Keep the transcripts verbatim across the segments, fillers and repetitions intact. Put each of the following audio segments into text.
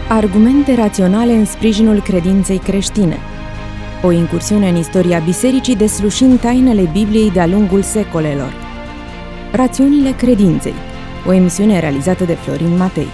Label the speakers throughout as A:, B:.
A: Argumente raționale în sprijinul credinței creștine. O incursiune în istoria bisericii deslușind tainele Bibliei de-a lungul secolelor. Rațiunile credinței. O emisiune realizată de Florin Matei.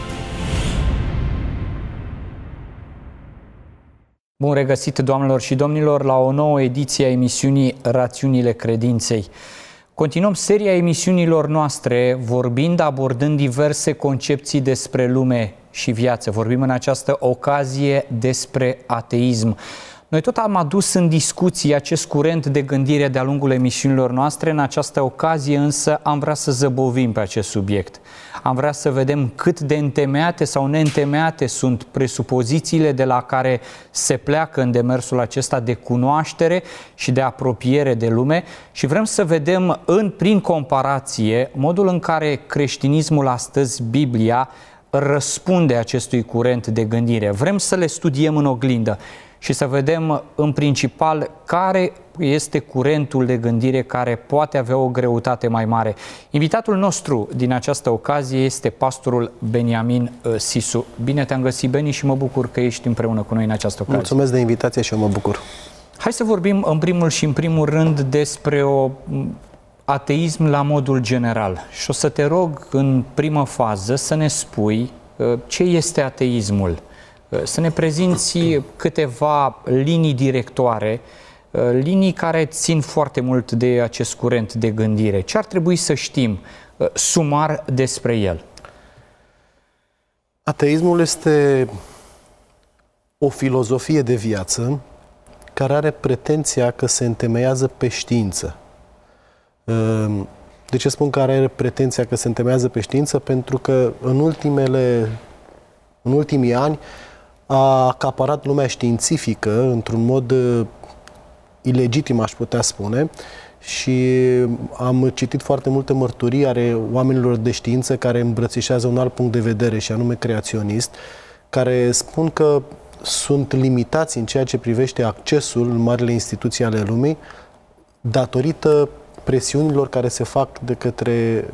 B: Bun regăsit, doamnelor și domnilor, la o nouă ediție a emisiunii Rațiunile credinței. Continuăm seria emisiunilor noastre vorbind, abordând diverse concepții despre lume și viață. Vorbim în această ocazie despre ateism. Noi tot am adus în discuție acest curent de gândire de-a lungul emisiunilor noastre. În această ocazie însă am vrea să zăbovim pe acest subiect. Am vrea să vedem cât de întemeiate sau neîntemeiate sunt presupozițiile de la care se pleacă în demersul acesta de cunoaștere și de apropiere de lume și vrem să vedem în, prin comparație modul în care creștinismul astăzi, Biblia, răspunde acestui curent de gândire. Vrem să le studiem în oglindă și să vedem în principal care este curentul de gândire care poate avea o greutate mai mare. Invitatul nostru din această ocazie este pastorul Beniamin Sisu. Bine te-am găsit, Beni, și mă bucur că ești împreună cu noi în această ocazie.
C: Mulțumesc de invitație și eu mă bucur.
B: Hai să vorbim în primul și în primul rând despre o ateism la modul general. Și o să te rog în primă fază să ne spui ce este ateismul. Să ne prezinți câteva linii directoare, linii care țin foarte mult de acest curent de gândire. Ce ar trebui să știm sumar despre el?
C: Ateismul este o filozofie de viață care are pretenția că se întemeiază pe știință. De ce spun că are pretenția că se întemeiază pe știință? Pentru că în ultimele, în ultimii ani a acaparat lumea științifică într-un mod uh, ilegitim, aș putea spune, și am citit foarte multe mărturii ale oamenilor de știință care îmbrățișează un alt punct de vedere, și anume creaționist, care spun că sunt limitați în ceea ce privește accesul în marile instituții ale lumii datorită presiunilor care se fac de către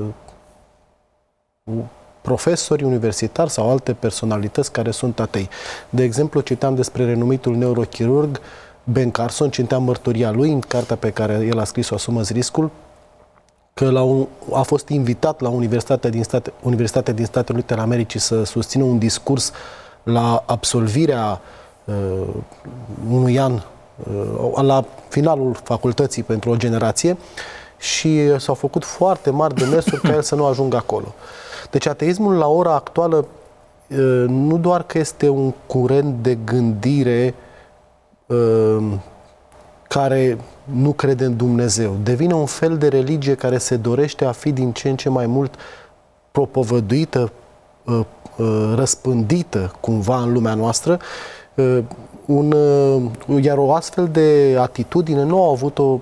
C: uh, profesori universitari sau alte personalități care sunt atei. De exemplu, citam despre renumitul neurochirurg Ben Carson, citeam mărturia lui în cartea pe care el a scris-o, Asumați riscul, că la un, a fost invitat la Universitatea din, State, Universitatea din Statele Unite ale Americii să susțină un discurs la absolvirea uh, unui an, uh, la finalul facultății pentru o generație, și s-au făcut foarte mari demersuri ca el să nu ajungă acolo. Deci ateismul la ora actuală nu doar că este un curent de gândire care nu crede în Dumnezeu, devine un fel de religie care se dorește a fi din ce în ce mai mult propovăduită, răspândită cumva în lumea noastră, un, iar o astfel de atitudine nu au avut-o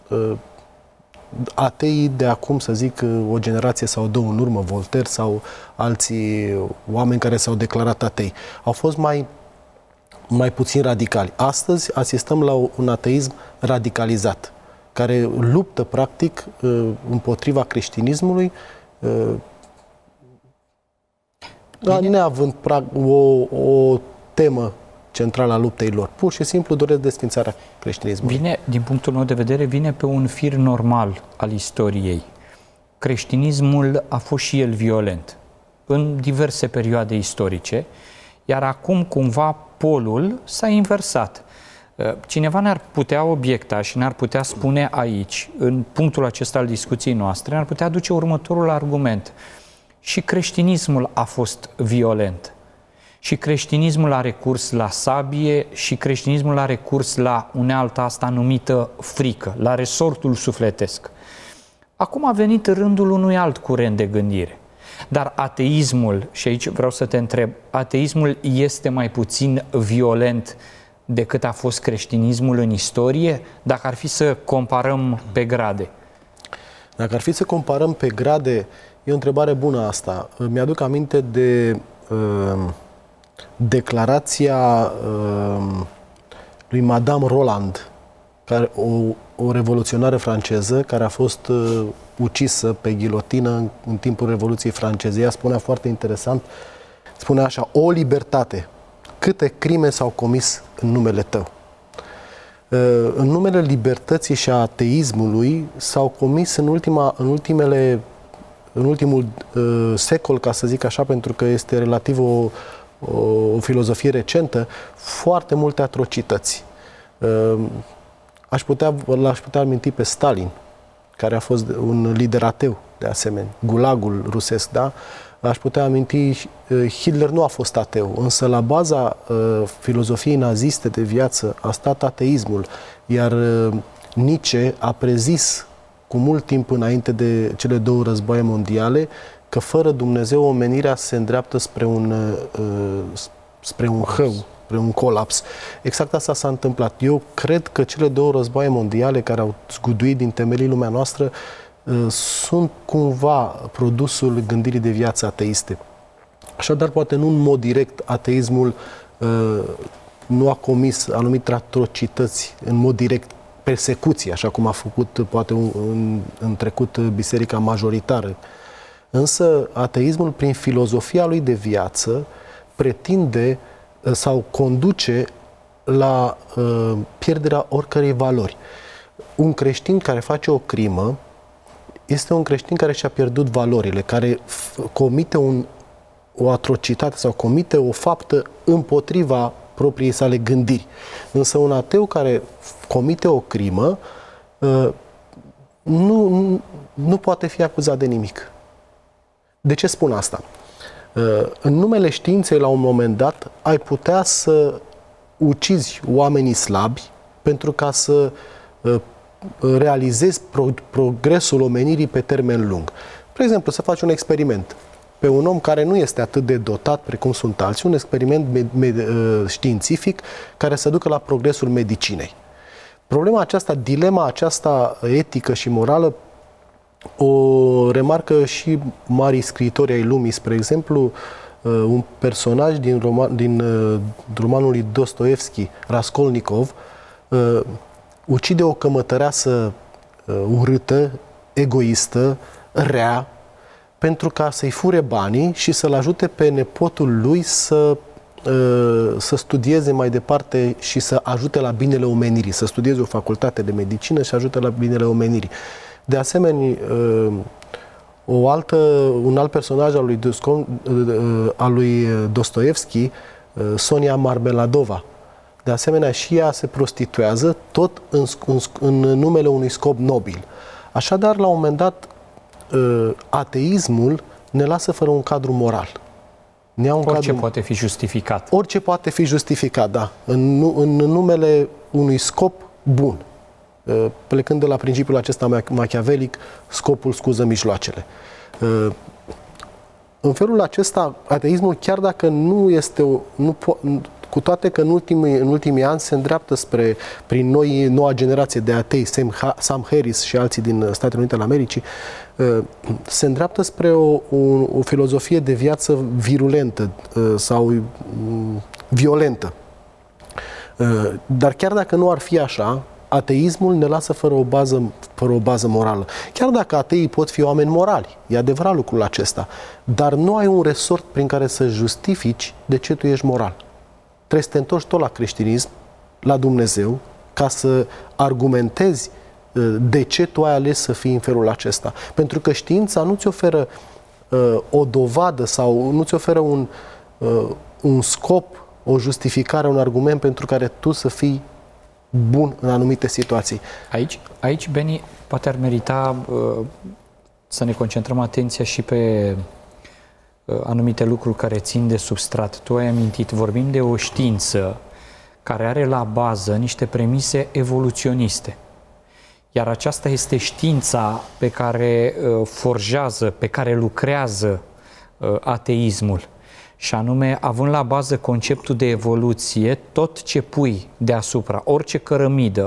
C: ateii de acum, să zic, o generație sau două în urmă, Voltaire sau alții oameni care s-au declarat atei. Au fost mai, mai puțin radicali. Astăzi asistăm la un ateism radicalizat, care luptă, practic, împotriva creștinismului, neavând o, o temă centrală a luptei lor. Pur și simplu doresc desfințarea creștinismului.
B: Vine, din punctul meu de vedere, vine pe un fir normal al istoriei. Creștinismul a fost și el violent în diverse perioade istorice, iar acum cumva polul s-a inversat. Cineva ne-ar putea obiecta și ne-ar putea spune aici, în punctul acesta al discuției noastre, ne-ar putea aduce următorul argument. Și creștinismul a fost violent. Și creștinismul a recurs la sabie și creștinismul a recurs la unealta asta numită frică, la resortul sufletesc. Acum a venit rândul unui alt curent de gândire. Dar ateismul, și aici vreau să te întreb, ateismul este mai puțin violent decât a fost creștinismul în istorie, dacă ar fi să comparăm pe grade?
C: Dacă ar fi să comparăm pe grade, e o întrebare bună asta. Mi-aduc aminte de uh, declarația uh, lui Madame Roland, care, o, o revoluționară franceză care a fost uh, ucisă pe ghilotină în, în timpul Revoluției franceze. Ea spunea foarte interesant spune așa, o libertate, câte crime s-au comis în numele tău. În numele libertății și a ateismului s-au comis în, ultima, în, ultimele, în ultimul uh, secol, ca să zic așa, pentru că este relativ o, o, o filozofie recentă, foarte multe atrocități. Uh, aș putea, l-aș putea aminti pe Stalin, care a fost un lider ateu, de asemenea, gulagul rusesc, da? Aș putea aminti, Hitler nu a fost ateu, însă la baza uh, filozofiei naziste de viață a stat ateismul, iar uh, Nietzsche a prezis cu mult timp înainte de cele două războaie mondiale că fără Dumnezeu omenirea se îndreaptă spre un, uh, spre un hău, spre un colaps. Exact asta s-a întâmplat. Eu cred că cele două războaie mondiale care au zguduit din temelii lumea noastră sunt cumva produsul gândirii de viață ateiste. Așadar, poate nu în mod direct, ateismul uh, nu a comis anumite atrocități în mod direct, persecuții, așa cum a făcut poate un, în, în trecut biserica majoritară. Însă ateismul, prin filozofia lui de viață, pretinde uh, sau conduce la uh, pierderea oricărei valori. Un creștin care face o crimă este un creștin care și-a pierdut valorile, care comite un, o atrocitate sau comite o faptă împotriva propriei sale gândiri. Însă un ateu care comite o crimă nu, nu, nu poate fi acuzat de nimic. De ce spun asta? În numele științei, la un moment dat, ai putea să ucizi oamenii slabi pentru ca să realizezi pro- progresul omenirii pe termen lung. De exemplu, să faci un experiment pe un om care nu este atât de dotat precum sunt alții, un experiment med- med- științific care să ducă la progresul medicinei. Problema aceasta, dilema aceasta etică și morală o remarcă și mari scriitori ai lumii, spre exemplu, un personaj din, roman, din romanul lui Dostoevski, Raskolnikov, ucide o cămătăreasă uh, urâtă, egoistă, rea, pentru ca să-i fure banii și să-l ajute pe nepotul lui să, uh, să studieze mai departe și să ajute la binele omenirii, să studieze o facultate de medicină și ajute la binele omenirii. De asemenea, uh, o altă, un alt personaj al lui, Doscon, uh, al lui Dostoevski, uh, Sonia Marmeladova. De asemenea, și ea se prostituează tot în, în, în numele unui scop nobil. Așadar, la un moment dat, ateismul ne lasă fără un cadru moral. Ne ia un
B: orice
C: cadru...
B: poate fi justificat.
C: Orice poate fi justificat, da. În, în numele unui scop bun. Plecând de la principiul acesta machiavelic, scopul scuză mijloacele. În felul acesta, ateismul, chiar dacă nu este o, nu po- cu toate că în ultimii, în ultimii ani se îndreaptă spre, prin noi, noua generație de atei, Sam, Sam Harris și alții din Statele Unite ale Americii, se îndreaptă spre o, o, o filozofie de viață virulentă sau violentă. Dar chiar dacă nu ar fi așa, ateismul ne lasă fără o bază, fără o bază morală. Chiar dacă ateii pot fi oameni morali, e adevărat lucrul acesta, dar nu ai un resort prin care să justifici de ce tu ești moral. Trebuie să te întorci tot la creștinism, la Dumnezeu, ca să argumentezi de ce tu ai ales să fii în felul acesta. Pentru că știința nu ți oferă uh, o dovadă sau nu ți oferă un, uh, un scop, o justificare, un argument pentru care tu să fii bun în anumite situații.
B: Aici, aici Beni, poate ar merita uh, să ne concentrăm atenția și pe uh, anumite lucruri care țin de substrat. Tu ai amintit, vorbim de o știință care are la bază niște premise evoluționiste. Iar aceasta este știința pe care uh, forjează, pe care lucrează uh, ateismul. Și anume, având la bază conceptul de evoluție, tot ce pui deasupra, orice cărămidă,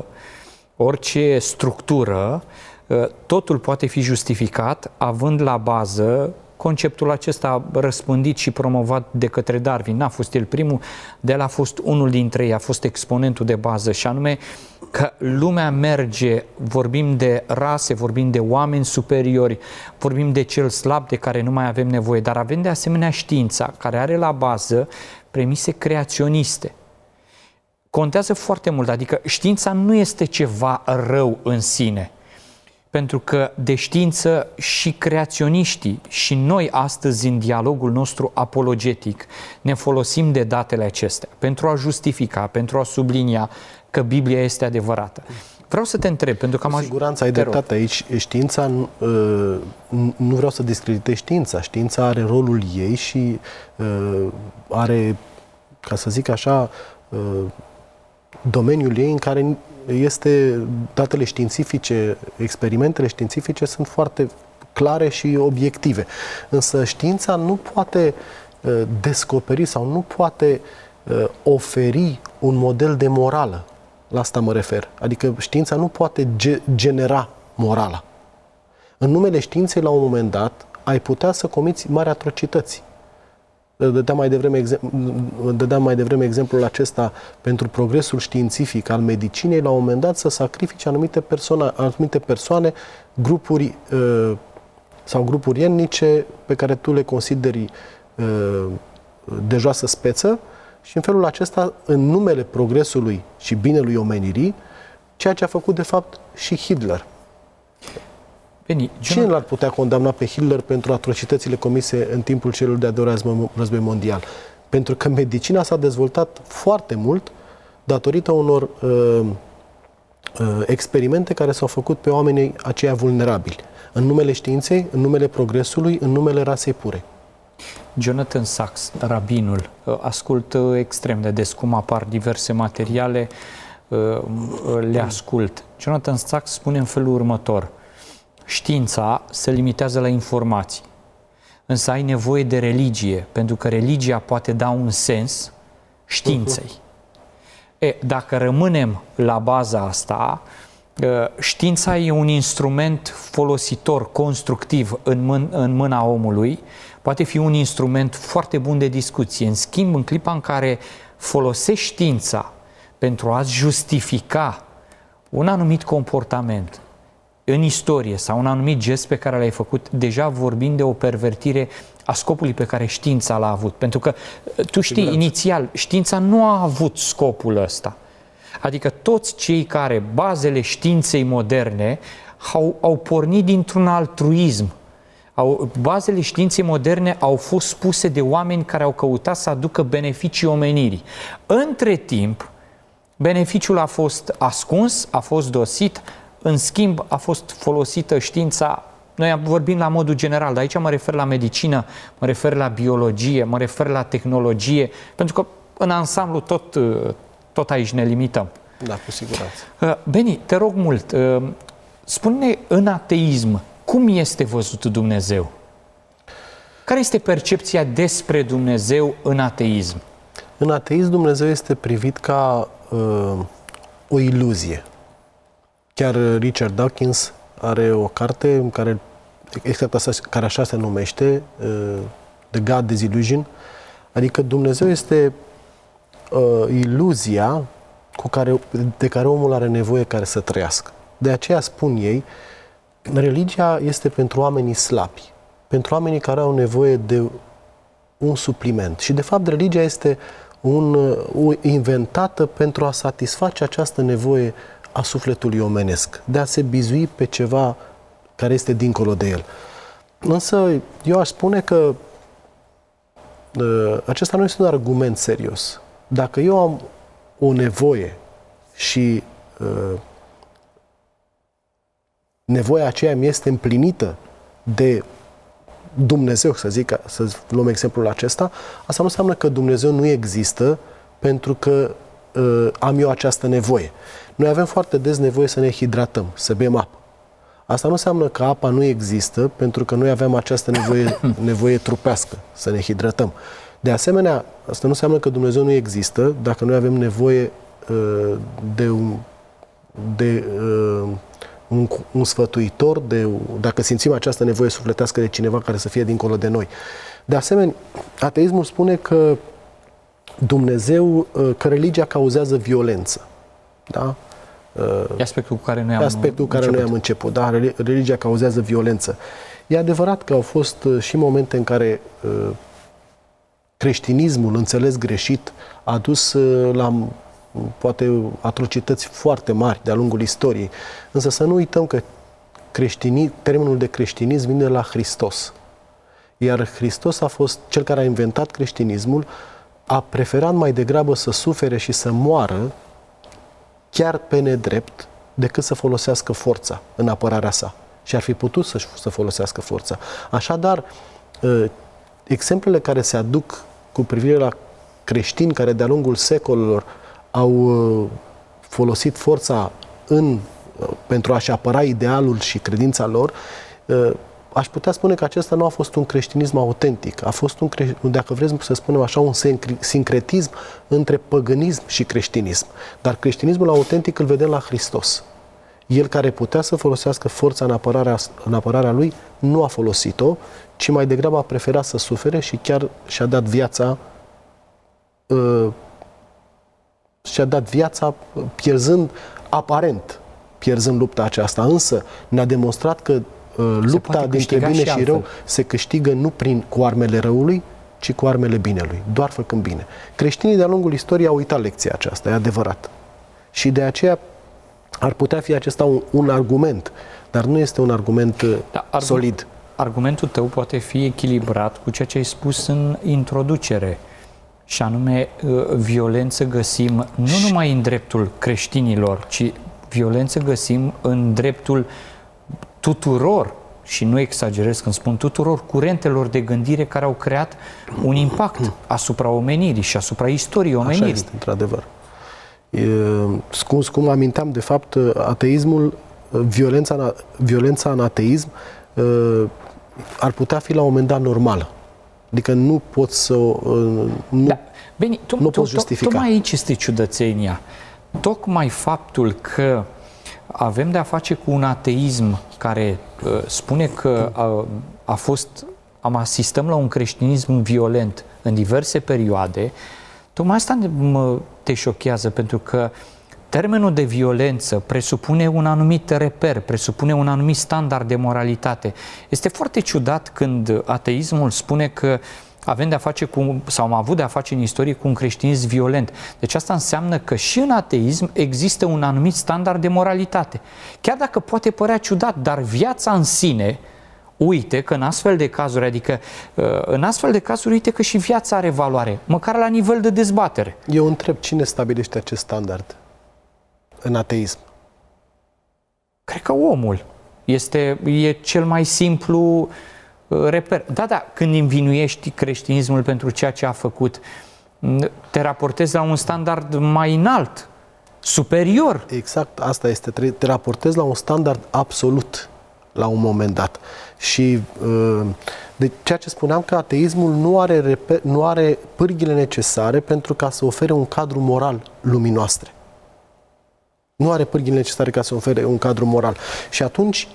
B: orice structură, uh, totul poate fi justificat având la bază conceptul acesta răspândit și promovat de către Darwin. N-a fost el primul, de el a fost unul dintre ei, a fost exponentul de bază, și anume că lumea merge, vorbim de rase, vorbim de oameni superiori, vorbim de cel slab de care nu mai avem nevoie, dar avem de asemenea știința, care are la bază premise creaționiste. Contează foarte mult, adică știința nu este ceva rău în sine, pentru că de știință și creaționiștii și noi astăzi în dialogul nostru apologetic ne folosim de datele acestea pentru a justifica, pentru a sublinia că Biblia este adevărată. Vreau să te întreb, pentru că am...
C: Cu siguranță ai dreptate aici. Știința, nu vreau să discreditez știința. Știința are rolul ei și are, ca să zic așa, domeniul ei în care este datele științifice, experimentele științifice sunt foarte clare și obiective. Însă știința nu poate descoperi sau nu poate oferi un model de morală. La asta mă refer. Adică știința nu poate ge- genera morala. În numele științei, la un moment dat, ai putea să comiți mari atrocități. Dădeam mai devreme, dădeam mai devreme exemplul acesta pentru progresul științific al medicinei, la un moment dat să sacrifice anumite persoane, anumite persoane, grupuri sau grupuri etnice pe care tu le consideri de joasă speță, și în felul acesta, în numele progresului și binelui omenirii, ceea ce a făcut de fapt și Hitler.
B: Bine,
C: cine l-ar putea condamna pe Hitler pentru atrocitățile comise în timpul celui de-al doilea război mondial? Pentru că medicina s-a dezvoltat foarte mult datorită unor uh, uh, experimente care s-au făcut pe oamenii aceia vulnerabili. În numele științei, în numele progresului, în numele rasei pure.
B: Jonathan Sacks, rabinul, ascult extrem de des cum apar diverse materiale, le ascult. Jonathan Sacks spune în felul următor: știința se limitează la informații, însă ai nevoie de religie, pentru că religia poate da un sens științei. E, dacă rămânem la baza asta, știința e un instrument folositor, constructiv în, mân- în mâna omului, poate fi un instrument foarte bun de discuție. În schimb, în clipa în care folosești știința pentru a justifica un anumit comportament în istorie sau un anumit gest pe care l-ai făcut, deja vorbim de o pervertire a scopului pe care știința l-a avut. Pentru că, tu știi, Siguranță. inițial, știința nu a avut scopul ăsta. Adică toți cei care, bazele științei moderne, au, au pornit dintr-un altruism. Au, bazele științei moderne au fost spuse de oameni care au căutat să aducă beneficii omenirii. Între timp, beneficiul a fost ascuns, a fost dosit, în schimb a fost folosită știința. Noi vorbim la modul general, dar aici mă refer la medicină, mă refer la biologie, mă refer la tehnologie, pentru că în ansamblu tot, tot aici ne limităm.
C: Da, cu siguranță.
B: Beni, te rog mult, spune-ne în ateism, cum este văzut Dumnezeu? Care este percepția despre Dumnezeu în ateism?
C: În ateism, Dumnezeu este privit ca uh, o iluzie. Chiar Richard Dawkins are o carte în care, exact asta, care așa se numește, uh, The God Disillusion, adică Dumnezeu este uh, iluzia cu care, de care omul are nevoie care să trăiască. De aceea spun ei, religia este pentru oamenii slabi, pentru oamenii care au nevoie de un supliment. Și de fapt religia este un, o inventată pentru a satisface această nevoie a sufletului omenesc, de a se bizui pe ceva care este dincolo de el. Însă eu aș spune că uh, acesta nu este un argument serios. Dacă eu am o nevoie și uh, nevoia aceea mi este împlinită de Dumnezeu, să zic, să luăm exemplul acesta, asta nu înseamnă că Dumnezeu nu există pentru că uh, am eu această nevoie. Noi avem foarte des nevoie să ne hidratăm, să bem apă. Asta nu înseamnă că apa nu există pentru că noi avem această nevoie, nevoie trupească, să ne hidratăm. De asemenea, asta nu înseamnă că Dumnezeu nu există dacă noi avem nevoie uh, de, un, de uh, un, un sfătuitor, de, dacă simțim această nevoie sufletească de cineva care să fie dincolo de noi. De asemenea, ateismul spune că Dumnezeu, că religia cauzează violență. Da?
B: E aspectul cu care noi am
C: aspectul cu care
B: început.
C: noi am început. Da? Religia cauzează violență. E adevărat că au fost și momente în care creștinismul, înțeles greșit, a dus la poate atrocități foarte mari de-a lungul istoriei. Însă să nu uităm că creștinii, termenul de creștinism vine de la Hristos. Iar Hristos a fost cel care a inventat creștinismul, a preferat mai degrabă să sufere și să moară chiar pe nedrept decât să folosească forța în apărarea sa. Și ar fi putut să, să folosească forța. Așadar, exemplele care se aduc cu privire la creștini care de-a lungul secolelor au folosit forța în, pentru a-și apăra idealul și credința lor, aș putea spune că acesta nu a fost un creștinism autentic. A fost un, dacă vrem să spunem așa, un sincretism între păgânism și creștinism. Dar creștinismul autentic îl vedem la Hristos. El care putea să folosească forța în apărarea, în apărarea lui, nu a folosit-o, ci mai degrabă a preferat să sufere și chiar și-a dat viața uh, și-a dat viața pierzând, aparent, pierzând lupta aceasta. Însă ne-a demonstrat că uh, lupta dintre bine și, și rău se câștigă nu prin, cu armele răului, ci cu armele binelui, doar făcând bine. Creștinii de-a lungul istoriei au uitat lecția aceasta, e adevărat. Și de aceea ar putea fi acesta un, un argument, dar nu este un argument da, argu- solid.
B: Argumentul tău poate fi echilibrat cu ceea ce ai spus în introducere, și anume violență găsim nu numai în dreptul creștinilor, ci violență găsim în dreptul tuturor, și nu exagerez când spun tuturor, curentelor de gândire care au creat un impact asupra omenirii și asupra istoriei omenirii.
C: Așa este, într-adevăr. Cum, cum aminteam, de fapt, ateismul, violența, violența în ateism ar putea fi la un moment dat normală. Adică nu poți să nu,
B: da. Bine, tu,
C: nu
B: tu,
C: poți justifica.
B: Tocmai aici este ciudățenia. Tocmai faptul că avem de a face cu un ateism care uh, spune că a, a fost, am asistăm la un creștinism violent în diverse perioade, tocmai asta mă te șochează, pentru că termenul de violență presupune un anumit reper, presupune un anumit standard de moralitate. Este foarte ciudat când ateismul spune că avem de-a face cu, sau am avut de-a face în istorie cu un creștinism violent. Deci asta înseamnă că și în ateism există un anumit standard de moralitate. Chiar dacă poate părea ciudat, dar viața în sine, uite că în astfel de cazuri, adică în astfel de cazuri, uite că și viața are valoare, măcar la nivel de dezbatere.
C: Eu întreb, cine stabilește acest standard în ateism?
B: Cred că omul este e cel mai simplu reper. Da, da, când învinuiești creștinismul pentru ceea ce a făcut, te raportezi la un standard mai înalt, superior.
C: Exact, asta este. Te raportezi la un standard absolut la un moment dat. Și de ceea ce spuneam, că ateismul nu are, reper, nu are pârghile necesare pentru ca să ofere un cadru moral lumii noastre. Nu are pârghile necesare ca să ofere un cadru moral. Și atunci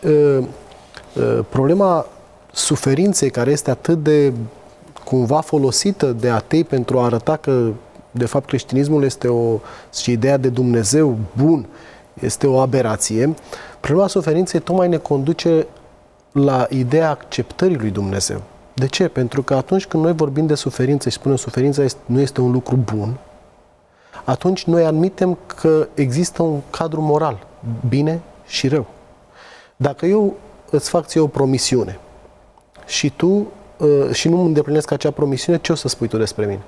C: problema suferinței, care este atât de cumva folosită de atei pentru a arăta că de fapt creștinismul este o, și ideea de Dumnezeu bun este o aberație, problema suferinței tocmai ne conduce la ideea acceptării lui Dumnezeu. De ce? Pentru că atunci când noi vorbim de suferință și spunem suferința este, nu este un lucru bun, atunci noi admitem că există un cadru moral, bine și rău. Dacă eu îți fac ție o promisiune și tu uh, și nu îndeplinesc acea promisiune, ce o să spui tu despre mine?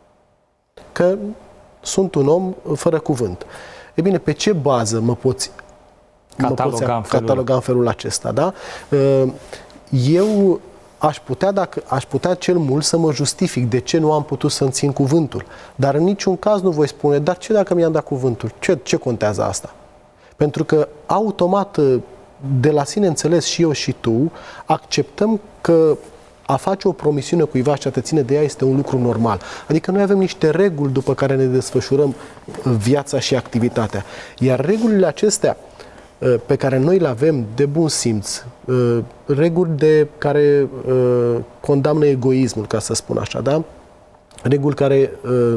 C: Că sunt un om fără cuvânt. E bine, pe ce bază mă poți
B: cataloga,
C: mă poți cataloga în felul acesta? Da? Uh, eu aș putea, dacă, aș putea cel mult să mă justific de ce nu am putut să-mi țin cuvântul. Dar în niciun caz nu voi spune, dar ce dacă mi-am dat cuvântul? Ce, ce contează asta? Pentru că automat, de la sine înțeles, și eu și tu, acceptăm că a face o promisiune cuiva și a te ține de ea este un lucru normal. Adică noi avem niște reguli după care ne desfășurăm viața și activitatea. Iar regulile acestea pe care noi le avem de bun simț, reguli de care condamnă egoismul, ca să spun așa, da? Reguli care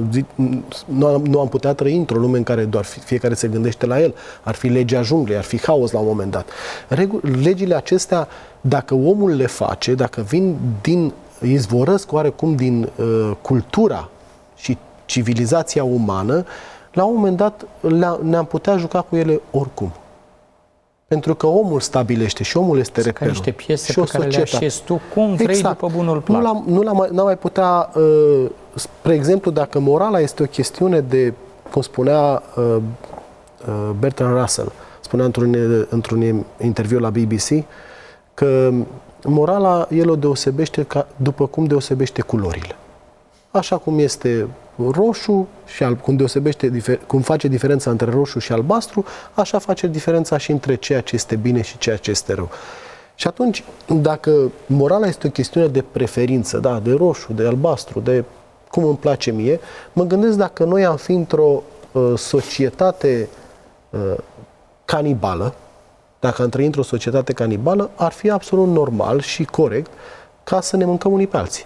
C: nu am putea trăi într-o lume în care doar fiecare se gândește la el. Ar fi legea junglei, ar fi haos la un moment dat. Legile acestea, dacă omul le face, dacă vin din, izvorăsc oarecum din cultura și civilizația umană, la un moment dat ne-am putea juca cu ele oricum. Pentru că omul stabilește și omul este reperul.
B: Ca niște piese pe care le așezi tu, cum vrei,
C: exact.
B: După bunul plac.
C: Nu l-am, nu l-am mai, n-am mai putea, uh, spre exemplu, dacă morala este o chestiune de, cum spunea uh, uh, Bertrand Russell, spunea într-un, într-un interviu la B B C, că morala el o deosebește ca, după cum deosebește culorile. Așa cum este roșu și alb, cum deosebește, cum face diferența între roșu și albastru, așa face diferența și între ceea ce este bine și ceea ce este rău. Și atunci, dacă morala este o chestiune de preferință, da, de roșu, de albastru, de cum îmi place mie, mă gândesc dacă noi am fi într-o uh, societate uh, canibală, dacă am trăit într-o societate canibală, ar fi absolut normal și corect ca să ne mâncăm unii pe alții.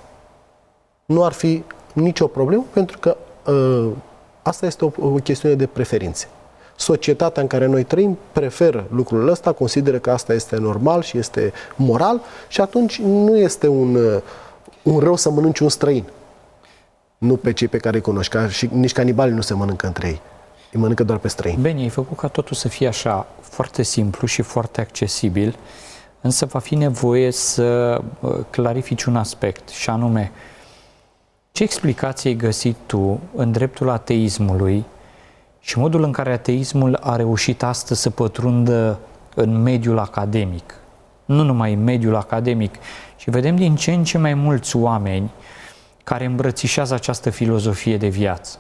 C: Nu ar fi nicio problemă, pentru că uh, asta este o, o chestiune de preferințe. Societatea în care noi trăim preferă lucrul ăsta, consideră că asta este normal și este moral și atunci nu este un, uh, un rău să mănânci un străin. Nu pe cei pe care îi cunoști, ca și nici canibalii nu se mănâncă între ei. Îi mănâncă doar pe străini.
B: Bine, ai făcut ca totul să fie așa, foarte simplu și foarte accesibil, însă va fi nevoie să clarifici un aspect, și anume, ce explicație ai găsit tu în dreptul ateismului și modul în care ateismul a reușit astăzi să pătrundă în mediul academic? Nu numai în mediul academic, ci vedem din ce în ce mai mulți oameni care îmbrățișează această filozofie de viață.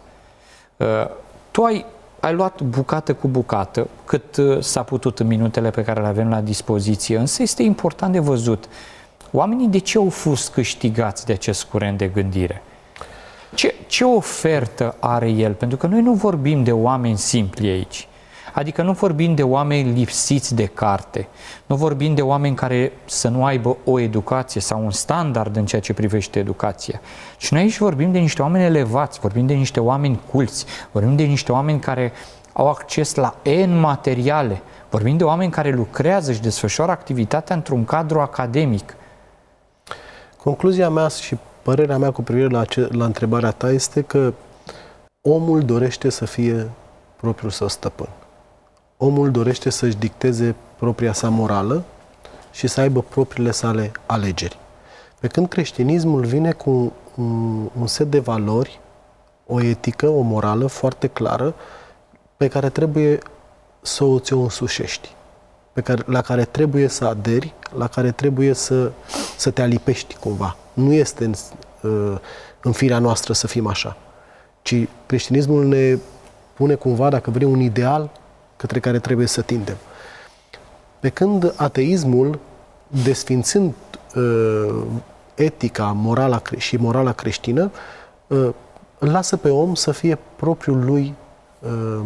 B: Tu ai, ai luat bucată cu bucată, cât s-a putut în minutele pe care le avem la dispoziție, însă este important de văzut. Oamenii de ce au fost câștigați de acest curent de gândire? Ce, ce ofertă are el? Pentru că noi nu vorbim de oameni simpli aici. Adică nu vorbim de oameni lipsiți de carte, nu vorbim de oameni care să nu aibă o educație sau un standard în ceea ce privește educația. Și noi aici vorbim de niște oameni elevați, vorbim de niște oameni culți, vorbim de niște oameni care au acces la N materiale, vorbim de oameni care lucrează și desfășoară activitatea într-un cadru academic.
C: Concluzia mea și părerea mea cu privire la, ace- la întrebarea ta este că omul dorește să fie propriul său stăpân. Omul dorește să-și dicteze propria sa morală și să aibă propriile sale alegeri. Pe când creștinismul vine cu un, un set de valori, o etică, o morală foarte clară, pe care trebuie să o ți-o însușești, pe care, la care trebuie să aderi, la care trebuie să, să te alipești cumva. Nu este în, în firea noastră să fim așa, ci creștinismul ne pune cumva, dacă vrei, un ideal către care trebuie să tindem. Pe când ateismul, desfințând uh, etica morala și morala creștină, uh, îl lasă pe om să fie propriul lui uh,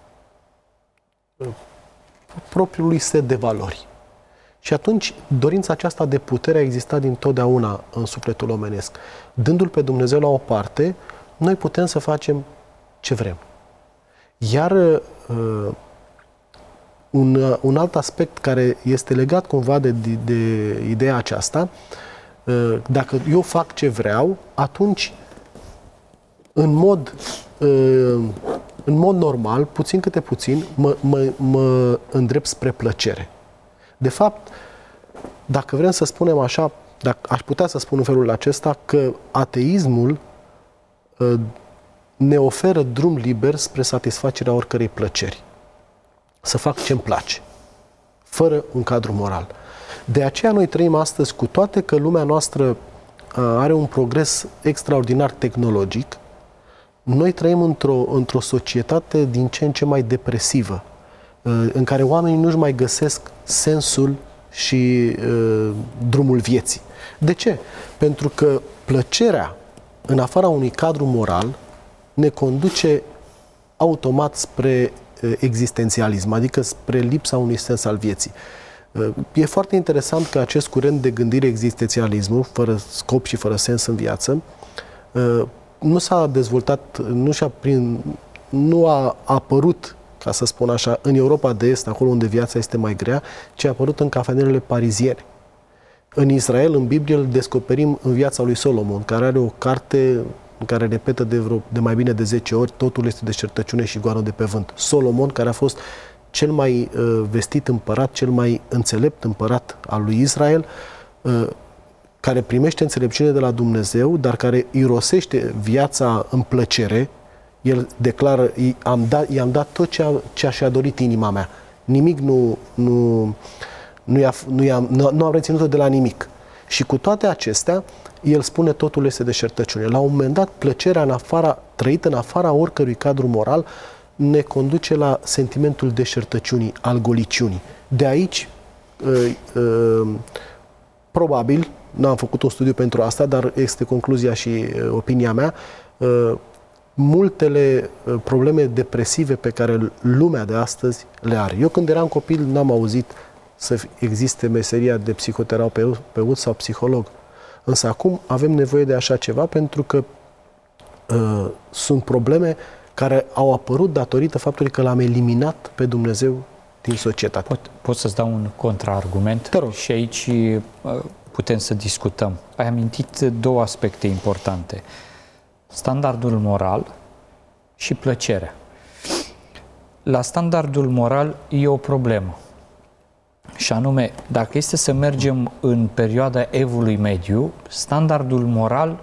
C: uh, propriul lui set de valori. Și atunci dorința aceasta de putere a existat dintotdeauna în sufletul omenesc. Dându-l pe Dumnezeu la o parte, noi putem să facem ce vrem. Iar uh, un, un alt aspect care este legat cumva de, de, de ideea aceasta, uh, dacă eu fac ce vreau, atunci în mod, uh, în mod normal, puțin câte puțin, mă, mă, mă îndrept spre plăcere. De fapt, dacă vrem să spunem așa, dacă aș putea să spun în felul acesta, că ateismul uh, ne oferă drum liber spre satisfacerea oricărei plăceri. Să fac ce-mi place, fără un cadru moral. De aceea noi trăim astăzi, cu toate că lumea noastră uh, are un progres extraordinar tehnologic, noi trăim într-o, într-o societate din ce în ce mai depresivă, uh, în care oamenii nu-și mai găsesc sensul și uh, drumul vieții. De ce? Pentru că plăcerea, în afara unui cadru moral, ne conduce automat spre existențialism, adică spre lipsa unui sens al vieții. E foarte interesant că acest curent de gândire existențialismul, fără scop și fără sens în viață, nu s-a dezvoltat, nu, și-a prin, nu a apărut, ca să spun așa, în Europa de Est, acolo unde viața este mai grea, ci a apărut în cafenelele pariziene. În Israel, în Biblie, îl descoperim în viața lui Solomon, care are o carte în care repetă de, vreo, de mai bine de zece ori: totul este deșertăciune și goană de pe vânt. Solomon, care a fost cel mai uh, vestit împărat, cel mai înțelept împărat al lui Israel, uh, care primește înțelepciune de la Dumnezeu, dar care irosește viața în plăcere. El declară: i-am dat, i-am dat tot ce a, ce și-a dorit inima mea. Nimic nu, nu, nu, i-a, nu, i-am, nu, nu am reținut-o de la nimic. Și cu toate acestea, el spune: totul este deșertăciune. La un moment dat, plăcerea în afara, trăită în afara oricărui cadru moral, ne conduce la sentimentul deșertăciunii, al goliciunii. De aici, uh, uh, probabil, n-am făcut un studiu pentru asta, dar este concluzia și uh, opinia mea, uh, multele uh, probleme depresive pe care lumea de astăzi le are. Eu când eram copil n-am auzit să existe meseria de psihoterapeut sau psiholog. Însă acum avem nevoie de așa ceva pentru că uh, sunt probleme care au apărut datorită faptului că l-am eliminat pe Dumnezeu din societate.
B: Pot, pot să-ți dau un contraargument?
C: Te rog.
B: Și aici uh, putem să discutăm. Ai amintit două aspecte importante. Standardul moral și plăcerea. La standardul moral e o problemă. Și anume, dacă este să mergem în perioada Evului Mediu, standardul moral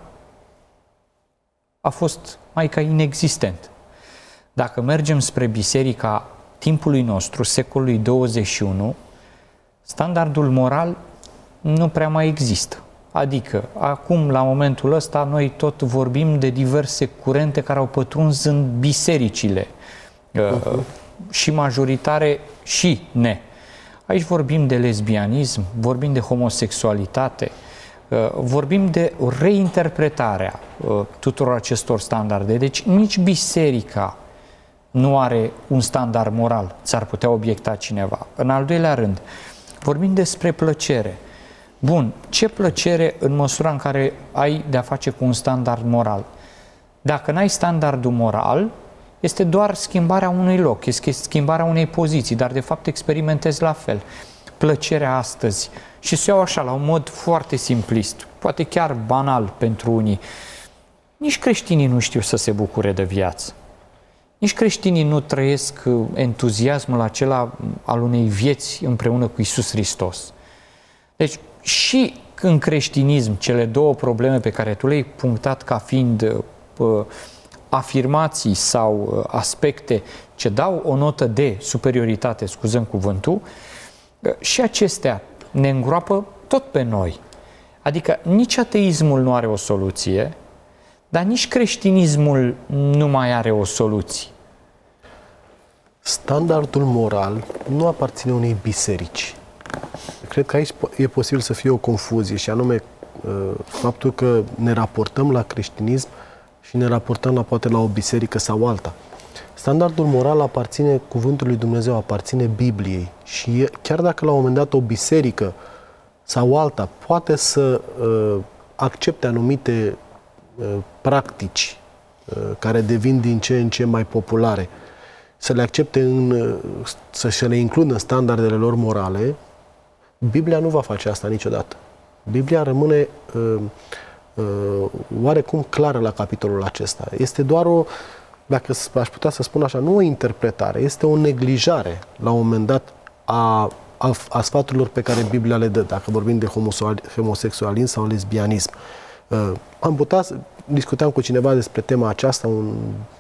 B: a fost mai ca inexistent. Dacă mergem spre biserica timpului nostru, secolului douăzeci și unu, standardul moral nu prea mai există. Adică, acum, la momentul ăsta, noi tot vorbim de diverse curente care au pătruns în bisericile uh-huh. și majoritare și ne. Aici vorbim de lesbianism, vorbim de homosexualitate, vorbim de reinterpretarea tuturor acestor standarde. Deci nici biserica nu are un standard moral, ți-ar putea obiecta cineva. În al doilea rând, vorbim despre plăcere. Bun, ce plăcere în măsura în care ai de-a face cu un standard moral? Dacă n-ai standardul moral, este doar schimbarea unui loc, este schimbarea unei poziții, dar de fapt experimentezi la fel. Plăcerea astăzi, și să iau așa, la un mod foarte simplist, poate chiar banal pentru unii, nici creștinii nu știu să se bucure de viață. Nici creștinii nu trăiesc entuziasmul acela al unei vieți împreună cu Iisus Hristos. Deci și în creștinism, cele două probleme pe care tu le-ai punctat ca fiind uh, afirmații sau aspecte ce dau o notă de superioritate, scuzăm cuvântul, și acestea ne îngroapă tot pe noi. Adică nici ateismul nu are o soluție, dar nici creștinismul nu mai are o soluție.
C: Standardul moral nu aparține unei biserici. Cred că aici e posibil să fie o confuzie, și anume faptul că ne raportăm la creștinism și ne raportăm la, poate la o biserică sau alta. Standardul moral aparține cuvântului Dumnezeu, aparține Bibliei. Și chiar dacă la un moment dat o biserică sau alta poate să uh, accepte anumite uh, practici uh, care devin din ce în ce mai populare, să le accepte, în, uh, să se le includă în standardele lor morale, Biblia nu va face asta niciodată. Biblia rămâne uh, Uh, oarecum clară la capitolul acesta. Este doar o, dacă aș putea să spun așa, nu o interpretare, este o neglijare la un moment dat a, a, a sfaturilor pe care Biblia le dă, dacă vorbim de homosexualism sau lesbianism. Uh, am putea să discutam cu cineva despre tema aceasta, un,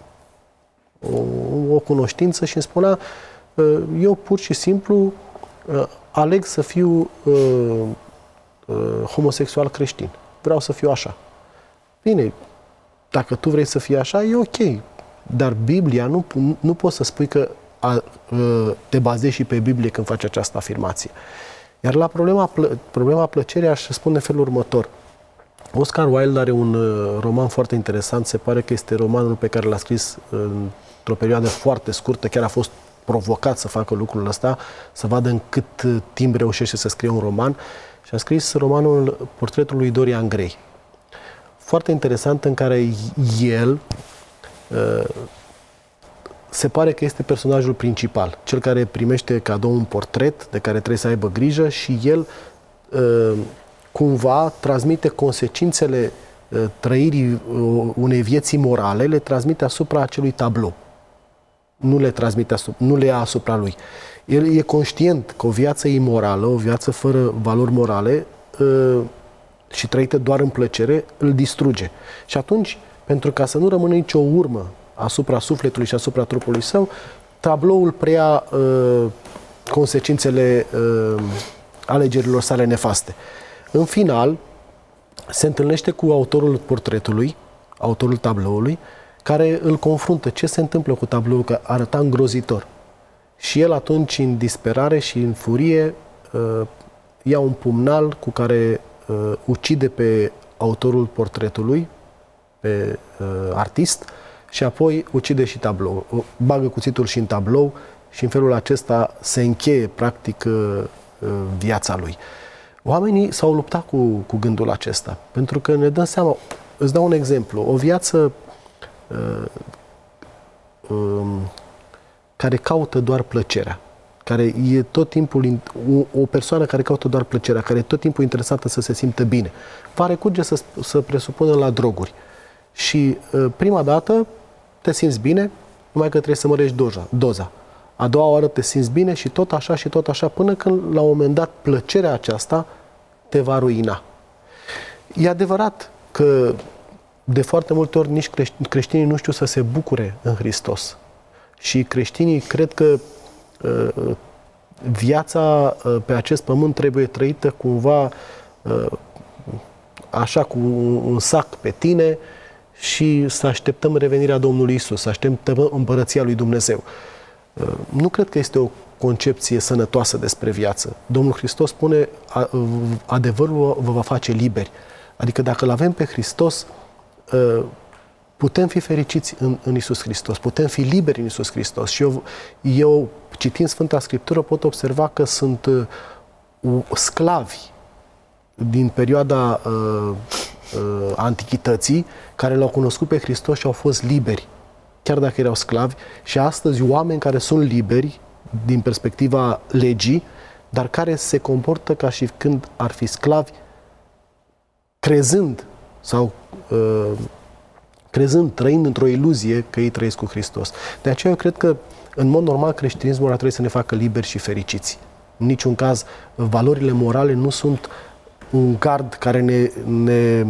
C: o, o cunoștință, și îmi spunea: uh, eu pur și simplu uh, aleg să fiu uh, uh, homosexual creștin. Vreau să fiu așa. Bine, dacă tu vrei să fii așa, e ok. Dar Biblia, nu, nu poți să spui că a, a, te bazezi și pe Biblie când faci această afirmație. Iar la problema, plă, problema plăcerii aș spune în felul următor. Oscar Wilde are un uh, roman foarte interesant, se pare că este romanul pe care l-a scris uh, într-o perioadă foarte scurtă, chiar a fost provocat să facă lucrul ăsta, să vadă în cât timp reușește să scrie un roman și a scris romanul Portretul lui Dorian Gray. Foarte interesant, în care el uh, se pare că este personajul principal, cel care primește cadou un portret de care trebuie să aibă grijă și el uh, cumva transmite consecințele uh, trăirii uh, unei vieți morale, le transmite asupra acelui tablou. Nu le transmite asupra, nu le ia asupra lui. El e conștient că o viață imorală, o viață fără valori morale uh, și trăită doar în plăcere, îl distruge. Și atunci, pentru ca să nu rămână nicio urmă asupra sufletului și asupra trupului său, tabloul preia uh, consecințele uh, alegerilor sale nefaste. În final, se întâlnește cu autorul portretului, autorul tabloului, care îl confruntă. Ce se întâmplă cu tabloul, că arăta îngrozitor. Și el atunci, în disperare și în furie, uh, ia un pumnal cu care uh, ucide pe autorul portretului, pe uh, artist, și apoi ucide și tablou. Bagă cuțitul și în tablou și în felul acesta se încheie, practic, uh, uh, viața lui. Oamenii s-au luptat cu, cu gândul acesta, pentru că ne dăm seama, îți dau un exemplu, o viață uh, um, care caută doar plăcerea, care e tot timpul, o, o persoană care caută doar plăcerea, care e tot timpul interesată să se simtă bine, va recurge să, să presupună la droguri. Și uh, prima dată te simți bine, numai că trebuie să mărești doza. doza. A doua oară te simți bine și tot așa și tot așa, până când la un moment dat plăcerea aceasta te va ruina. E adevărat că de foarte multe ori nici creștinii nu știu să se bucure în Hristos. Și creștinii cred că uh, viața uh, pe acest pământ trebuie trăită cumva uh, așa, cu un sac pe tine și să așteptăm revenirea Domnului Isus, să așteptăm împărăția lui Dumnezeu. Uh, nu cred că este o concepție sănătoasă despre viață. Domnul Hristos spune, adevărul vă va face liberi. Adică dacă îl avem pe Hristos, uh, putem fi fericiți în, în Iisus Hristos, putem fi liberi în Iisus Hristos. Și eu, eu, citind Sfânta Scriptură, pot observa că sunt uh, sclavi din perioada uh, uh, Antichității care l-au cunoscut pe Hristos și au fost liberi, chiar dacă erau sclavi. Și astăzi oameni care sunt liberi din perspectiva legii, dar care se comportă ca și când ar fi sclavi, crezând sau uh, crezând, trăind într-o iluzie că ei trăiesc cu Hristos. De aceea eu cred că, în mod normal, creștinismul ar trebui să ne facă liberi și fericiți. În niciun caz, valorile morale nu sunt un gard care ne, ne,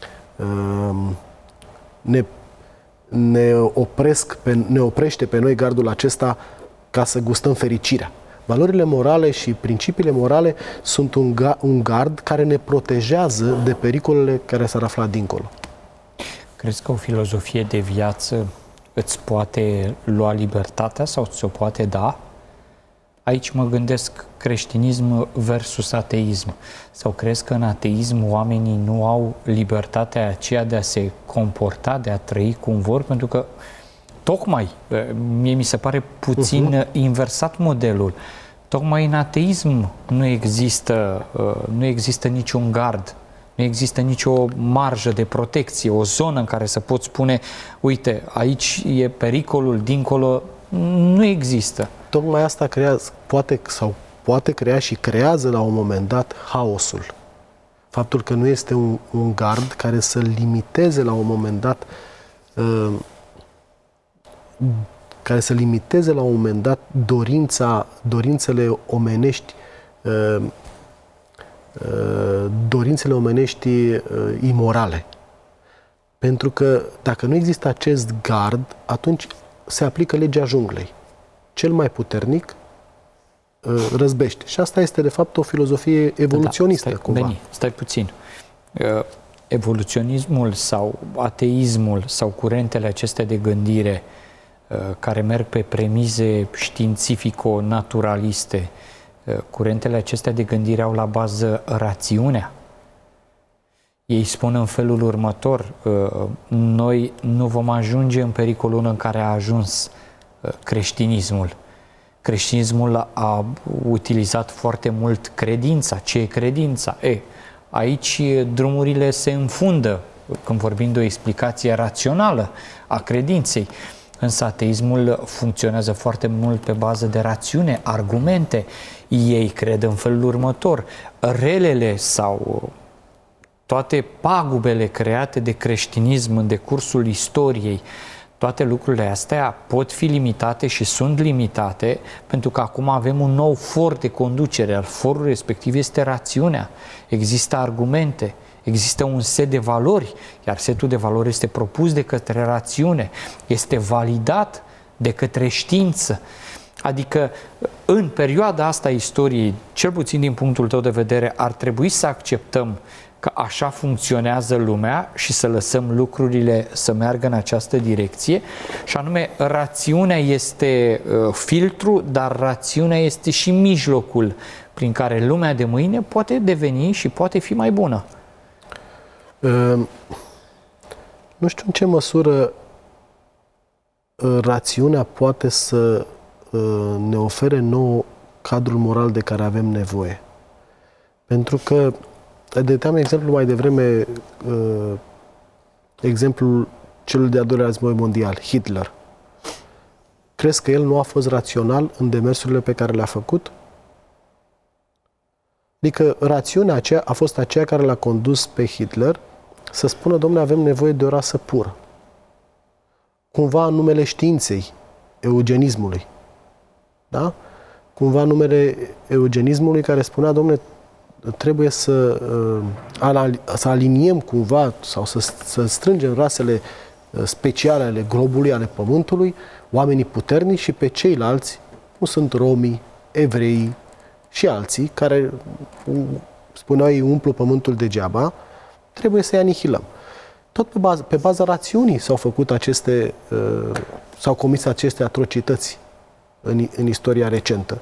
C: ne, ne, opresc pe, ne oprește pe noi gardul acesta ca să gustăm fericirea. Valorile morale și principiile morale sunt un, un gard care ne protejează de pericolele care s-ar afla dincolo.
B: Crezi că o filozofie de viață îți poate lua libertatea sau ți-o poate da? Aici mă gândesc creștinism versus ateism. Sau crezi că în ateism oamenii nu au libertatea aceea de a se comporta, de a trăi cum vor? Pentru că tocmai, mie mi se pare puțin uh-huh. inversat modelul. Tocmai în ateism nu există, nu există niciun gard, nu există nicio marjă de protecție, o zonă în care să poți spune, uite, aici e pericolul, dincolo, nu există.
C: Tocmai asta creează, poate, sau poate crea și creează la un moment dat haosul. Faptul că nu este un, un gard care să limiteze la un moment dat uh, care să limiteze la un moment dat dorința, dorințele omenești uh, uh, dorințele omenești uh, imorale. Pentru că dacă nu există acest gard, atunci se aplică legea junglei. Cel mai puternic uh, răzbește. Și asta este, de fapt, o filozofie evoluționistă.
B: Da, stai,
C: cumva.
B: Beni, stai puțin. Uh, evoluționismul sau ateismul sau curentele acestea de gândire uh, care merg pe premize științifico-naturaliste, uh, curentele acestea de gândire au la bază rațiunea. Ei spun în felul următor, uh, noi nu vom ajunge în pericolul în care a ajuns uh, creștinismul. Creștinismul a utilizat foarte mult credința. Ce e credința? E, aici drumurile se înfundă când vorbim de o explicație rațională a credinței. Însă ateismul funcționează foarte mult pe bază de rațiune, argumente. Ei cred în felul următor: relele sau toate pagubele create de creștinism în decursul istoriei, toate lucrurile astea pot fi limitate și sunt limitate pentru că acum avem un nou for de conducere. Al forul respectiv este rațiunea. Există argumente, există un set de valori, iar setul de valori este propus de către rațiune, este validat de către știință. Adică, în perioada asta a istoriei, cel puțin din punctul tău de vedere, ar trebui să acceptăm că așa funcționează lumea și să lăsăm lucrurile să meargă în această direcție, și anume rațiunea este uh, filtru, dar rațiunea este și mijlocul prin care lumea de mâine poate deveni și poate fi mai bună.
C: Uh, nu știu în ce măsură uh, rațiunea poate să uh, ne ofere nou cadrul moral de care avem nevoie. Pentru că dădeam exemplu mai devreme, uh, exemplul celui de-al doilea război mondial, Hitler. Crezi că el nu a fost rațional în demersurile pe care le-a făcut? Adică rațiunea aceea a fost aceea care l-a condus pe Hitler să spună: dom'le, avem nevoie de o rasă pură. Cumva în numele științei, eugenismului. Da? Cumva în numele eugenismului, care spunea: dom'le, trebuie să, să aliniem cumva sau să, să strângem rasele speciale ale globului, ale pământului, oamenii puternici, și pe ceilalți, cum sunt romii, evreii și alții, care, spuneau ei, umplu pământul degeaba, trebuie să-i anihilăm. Tot pe bază, pe baza rațiunii s-au făcut aceste, s-au comis aceste atrocități în, în istoria recentă.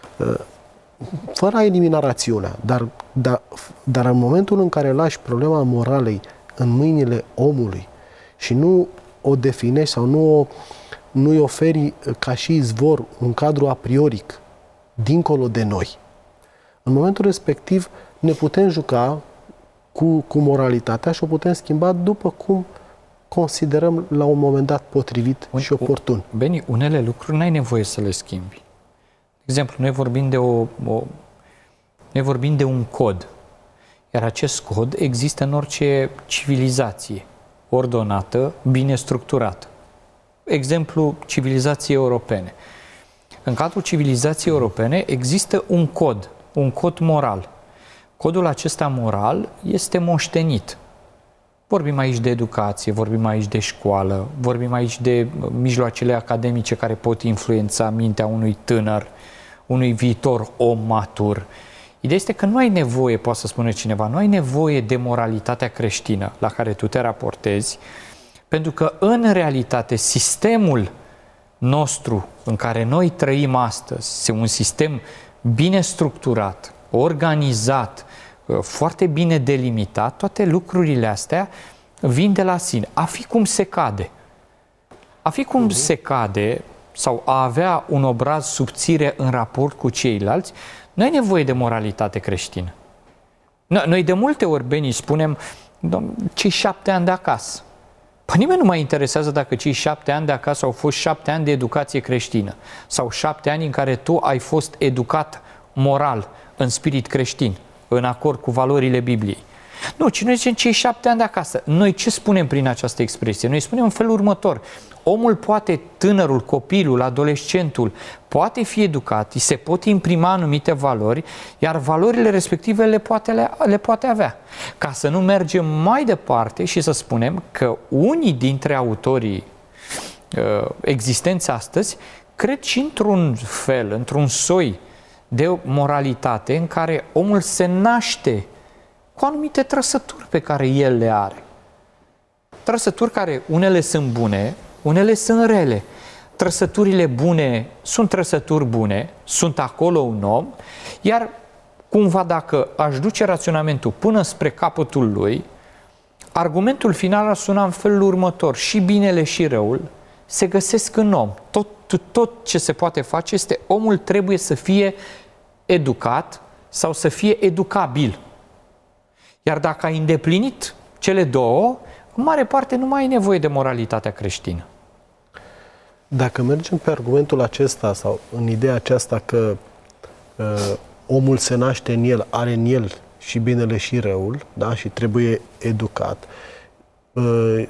C: Fără a elimina rațiunea, dar, dar, dar în momentul în care lași problema moralei în mâinile omului și nu o definești sau nu, o, nu îi oferi ca și izvor un cadru a prioric dincolo de noi, în momentul respectiv ne putem juca cu, cu moralitatea și o putem schimba după cum considerăm la un moment dat potrivit un, și oportun.
B: Beni, unele lucruri n-ai nevoie să le schimbi. De exemplu, noi vorbim de, o, o, noi vorbim de un cod, iar acest cod există în orice civilizație ordonată, bine structurată. Exemplu, civilizații europene. În cadrul civilizației europene există un cod, un cod moral. Codul acesta moral este moștenit. Vorbim aici de educație, vorbim aici de școală, vorbim aici de mijloacele academice care pot influența mintea unui tânăr, unui viitor om matur. Ideea este că nu ai nevoie, poate să spune cineva, nu ai nevoie de moralitatea creștină la care tu te raportezi, pentru că în realitate sistemul nostru în care noi trăim astăzi este un sistem bine structurat, organizat, foarte bine delimitat. Toate lucrurile astea vin de la sine. A fi cum se cade. A fi cum uh-huh. se cade sau a avea un obraz subțire în raport cu ceilalți, nu ai nevoie de moralitate creștină. Noi de multe ori, Beni, spunem cei șapte ani de acasă. Păi nimeni nu mai interesează dacă cei șapte ani de acasă au fost șapte ani de educație creștină sau șapte ani în care tu ai fost educat moral, în spirit creștin, în acord cu valorile Bibliei. Nu, ci noi zicem cei șapte ani de acasă. Noi ce spunem prin această expresie? Noi spunem în felul următor: omul poate, tânărul, copilul, adolescentul, poate fi educat, îi se pot imprima anumite valori, iar valorile respective le poate, le, le poate avea. Ca să nu mergem mai departe și să spunem că unii dintre autorii uh, existenți astăzi cred și într-un fel, într-un soi de moralitate în care omul se naște cu anumite trăsături pe care el le are. Trăsături care unele sunt bune, unele sunt rele. Trăsăturile bune sunt trăsături bune, sunt acolo un om, iar cumva dacă aș duce raționamentul până spre capătul lui, argumentul final ar suna în felul următor: și binele și răul se găsesc în om. Tot, tot ce se poate face este omul trebuie să fie educat sau să fie educabil. Iar dacă ai îndeplinit cele două, în mare parte nu mai ai nevoie de moralitatea creștină.
C: Dacă mergem pe argumentul acesta sau în ideea aceasta că uh, omul se naște în el, are în el și binele și răul, da? Și trebuie educat, uh,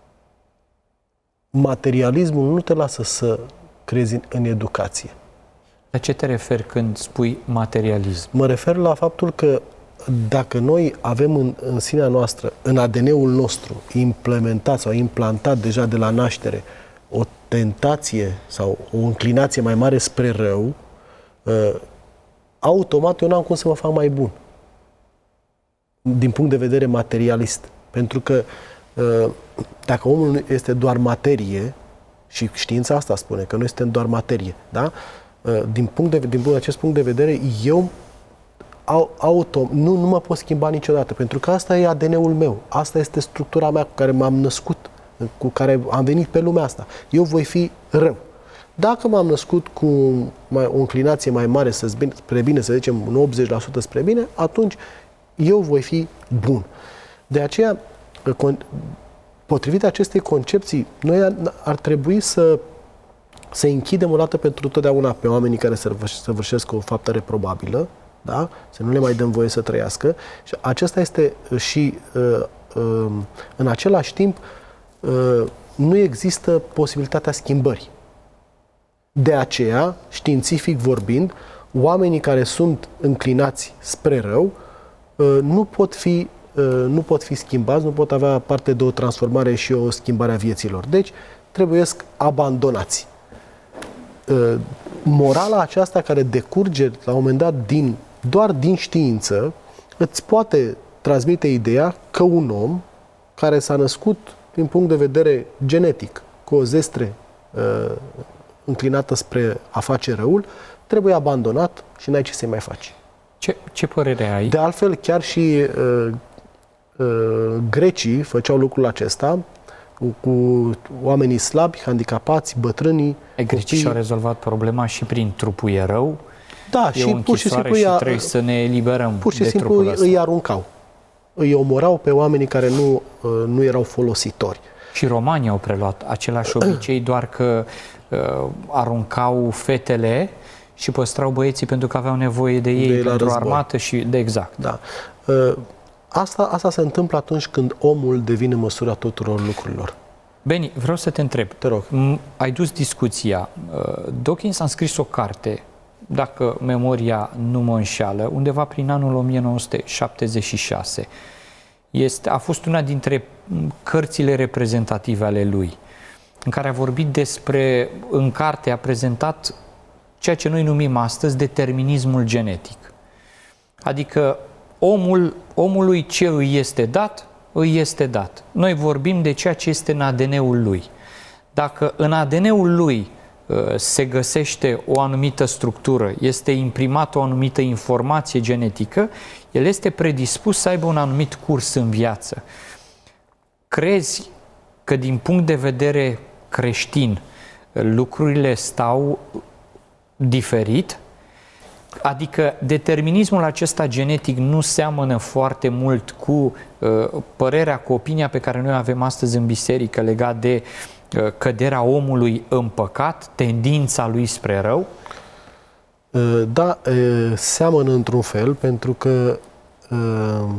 C: materialismul nu te lasă să crezi în, în educație.
B: La ce te referi când spui materialism?
C: Mă refer la faptul că dacă noi avem în, în sinea noastră, în A D N-ul nostru, implementat sau implantat deja de la naștere o tentație sau o înclinație mai mare spre rău, uh, automat eu n-am cum să mă fac mai bun din punct de vedere materialist. Pentru că uh, dacă omul este doar materie, și știința asta spune că noi suntem doar materie, da? Uh, din, punct de, din punct, de acest punct de vedere, eu auto, nu, nu mă pot schimba niciodată, pentru că asta e A D N-ul meu, asta este structura mea cu care m-am născut, cu care am venit pe lumea asta. Eu voi fi rău. Dacă m-am născut cu mai, o înclinație mai mare să spre bine, să zicem un optzeci la sută spre bine, atunci eu voi fi bun. De aceea, potrivit acestei concepții, noi ar trebui să să închidem o dată pentru totdeauna pe oamenii care săvârșesc o faptă reprobabilă, da? Să nu le mai dăm voie să trăiască. Și acesta este și, în același timp, nu există posibilitatea schimbării. De aceea, științific vorbind, oamenii care sunt înclinați spre rău nu pot fi, nu pot fi schimbați, nu pot avea parte de o transformare și o schimbare a vieților. Deci, trebuiesc abandonați. Morala aceasta care decurge la un moment dat din, doar din știință, îți poate transmite ideea că un om care s-a născut din punct de vedere genetic cu o zestre uh, înclinată spre a face răul, trebuie abandonat și n-ai ce să-i mai faci.
B: Ce, ce părere ai?
C: De altfel, chiar și uh, uh, grecii făceau lucrul acesta cu oamenii slabi, handicapați, bătrânii.
B: Grecii și-au rezolvat problema și prin trupul e rău.
C: Da,
B: e
C: și pur și simplu
B: și
C: ea,
B: trebuie să ne eliberăm
C: pur și
B: de
C: simplu
B: trupul
C: îi,
B: ăsta.
C: îi aruncau. Îi omorau pe oamenii care nu, nu erau folositori.
B: Și romanii au preluat același obicei, doar că uh, aruncau fetele și păstrau băieții pentru că aveau nevoie de ei
C: de
B: pentru armată și de exact.
C: Da. Uh, asta, asta se întâmplă atunci când omul devine măsura tuturor lucrurilor.
B: Beni, vreau să te întreb.
C: Te rog.
B: Ai dus discuția. Dawkins a scris o carte, dacă memoria nu mă înșeală, undeva prin anul o mie nouă sute șaptezeci și șase. Este, a fost una dintre cărțile reprezentative ale lui, în care a vorbit despre, în carte a prezentat ceea ce noi numim astăzi determinismul genetic. Adică omul, omului ce îi este dat, îi este dat. Noi vorbim de ceea ce este în A D N-ul lui. Dacă în A D N-ul lui uh, se găsește o anumită structură, este imprimată o anumită informație genetică, el este predispus să aibă un anumit curs în viață. Crezi că din punct de vedere creștin lucrurile stau diferit? Adică determinismul acesta genetic nu seamănă foarte mult cu uh, părerea, cu opinia pe care noi avem astăzi în biserică legat de uh, căderea omului în păcat, tendința lui spre rău?
C: Uh, da, uh, seamănă într-un fel, pentru că uh,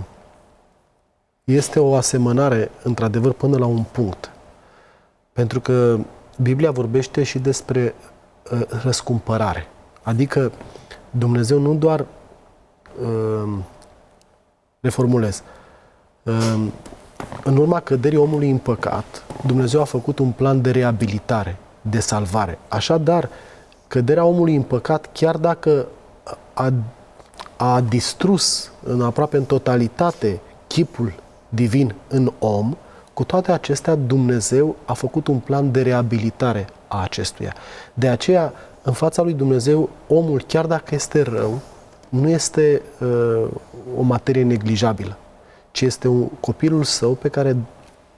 C: este o asemănare, într-adevăr, până la un punct. Pentru că Biblia vorbește și despre uh, răscumpărare. Adică Dumnezeu nu doar, uh, reformulez, uh, în urma căderii omului în păcat, Dumnezeu a făcut un plan de reabilitare, de salvare. Așadar, căderea omului în păcat, chiar dacă a, a distrus în aproape în totalitate chipul divin în om, cu toate acestea Dumnezeu a făcut un plan de reabilitare a acestuia. De aceea, în fața lui Dumnezeu, omul, chiar dacă este rău, nu este uh, o materie neglijabilă, ci este un copilul său pe care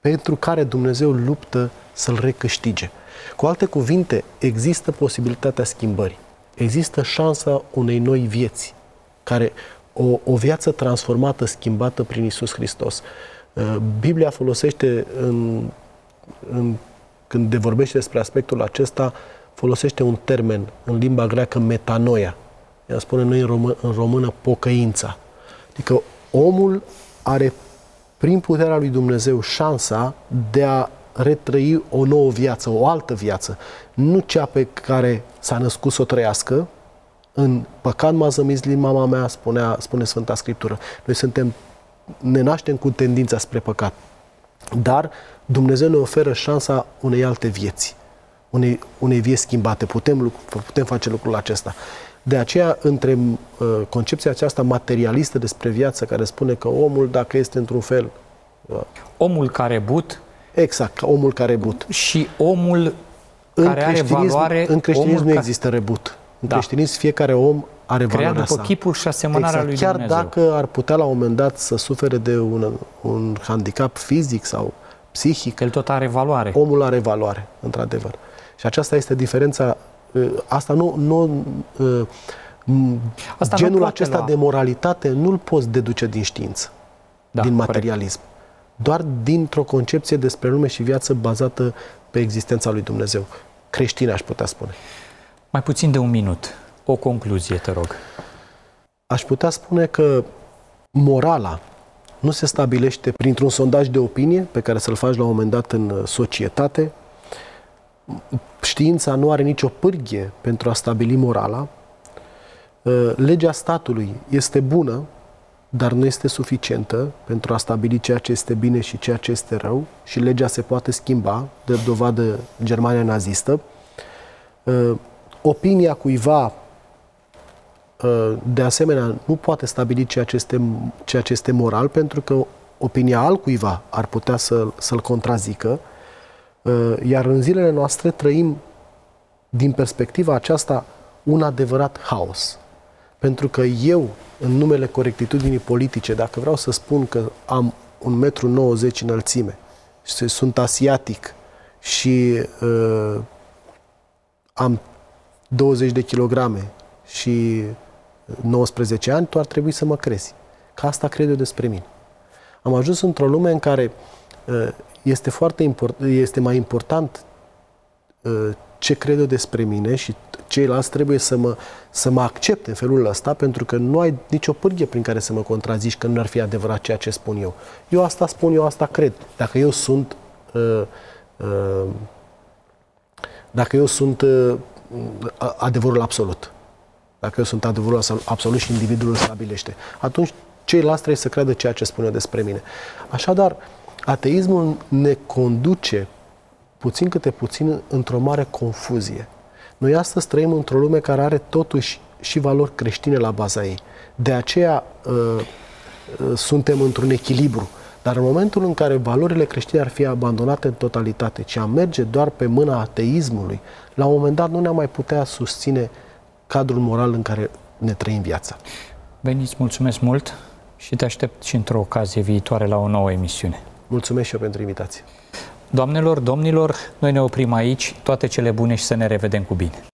C: pentru care Dumnezeu luptă să-l recâștige. Cu alte cuvinte, există posibilitatea schimbării. Există șansa unei noi vieți, care o, o viață transformată, schimbată prin Iisus Hristos. Biblia folosește, în, în, când de vorbește despre aspectul acesta, folosește un termen în limba greacă, metanoia. Ea spune noi în, român, în română pocăința. Adică omul are, prin puterea lui Dumnezeu, șansa de a retrăi o nouă viață, o altă viață. Nu cea pe care s-a născut să o trăiască. În păcat m-a zămislit mama mea, spunea, spune Sfânta Scriptură. Noi suntem, ne naștem cu tendința spre păcat. Dar Dumnezeu ne oferă șansa unei alte vieți, unei, unei vieți schimbate. Putem, putem face lucrul acesta. De aceea, între uh, concepția aceasta materialistă despre viață, care spune că omul, dacă este într-un fel... Uh,
B: omul care but...
C: Exact, omul care rebut.
B: Și omul care are valoare...
C: În creștinism nu
B: ca...
C: există rebut. În da. creștinism fiecare om are valoarea sa.
B: Creat după chipul și asemănarea
C: exact.
B: lui
C: Chiar
B: Dumnezeu.
C: Chiar dacă ar putea la un moment dat să sufere de un, un handicap fizic sau psihic...
B: El tot are valoare.
C: Omul are valoare, într-adevăr. Și aceasta este diferența. Asta nu... nu Asta genul nu acesta la... de moralitate nu-l poți deduce din știință, da, din materialism. Corect. Doar dintr-o concepție despre lume și viață bazată pe existența lui Dumnezeu. Creștină, aș putea spune.
B: Mai puțin de un minut. O concluzie, te rog.
C: Aș putea spune că morala nu se stabilește printr-un sondaj de opinie pe care să-l faci la un moment dat în societate. Știința nu are nicio pârghie pentru a stabili morala. Legea statului este bună, dar nu este suficientă pentru a stabili ceea ce este bine și ceea ce este rău, și legea se poate schimba, de dovadă Germania nazistă. Opinia cuiva, de asemenea, nu poate stabili ceea ce este, ceea ce este moral, pentru că opinia altcuiva ar putea să, să-l contrazică, iar în zilele noastre trăim, din perspectiva aceasta, un adevărat haos. Pentru că eu, în numele corectitudinii politice, dacă vreau să spun că am un metru nouăzeci înălțime și sunt asiatic și uh, am douăzeci de kilograme și nouăsprezece ani, tu ar trebui să mă crezi. Că asta cred eu despre mine. Am ajuns într-o lume în care uh, este, foarte import, este mai important uh, ce cred eu despre mine și ceilalți trebuie să mă, să mă accepte în felul ăsta, pentru că nu ai nicio pârghie prin care să mă contrazici că nu ar fi adevărat ceea ce spun eu. Eu asta spun, eu asta cred. Dacă eu sunt uh, uh, dacă eu sunt uh, adevărul absolut, dacă eu sunt adevărul absolut și individul îl stabilește, atunci ceilalți trebuie să creadă ceea ce spun eu despre mine. Așadar, ateismul ne conduce puțin câte puțin într-o mare confuzie. Noi astăzi trăim într-o lume care are totuși și valori creștine la baza ei. De aceea uh, uh, suntem într-un echilibru. Dar în momentul în care valorile creștine ar fi abandonate în totalitate, ci am merge doar pe mâna ateismului, la un moment dat nu ne-am mai putea susține cadrul moral în care ne trăim viața.
B: Beni, îți mulțumesc mult și te aștept și într-o ocazie viitoare la o nouă emisiune.
C: Mulțumesc și eu pentru invitație.
B: Doamnelor, domnilor, noi ne oprim aici. Toate cele bune și să ne revedem cu bine.